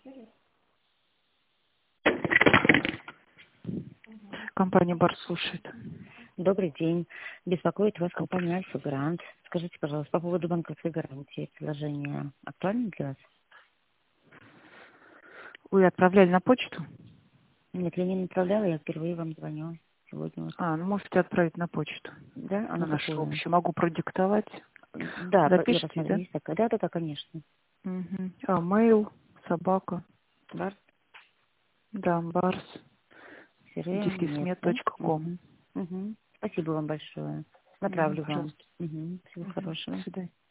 Компания «Бар» слушает. Добрый день. Беспокоит вас компания «Альфа Грант». Скажите, пожалуйста, по поводу банковской гарантии предложение актуально для вас? Вы отправляли на почту? Нет, я не направляла, я впервые вам звоню сегодня. Вот. Ну можете отправить на почту. Да? А На на нашу какую? общую. Могу продиктовать. Да, я Запишите, посмотрю, да? есть такая. Да, конечно. Угу. Mail, собака, Бар, да, барс, нет, да? defismet.com. Угу. Спасибо вам большое. Направлю вам. Пожалуйста. Всего До хорошего. свидания.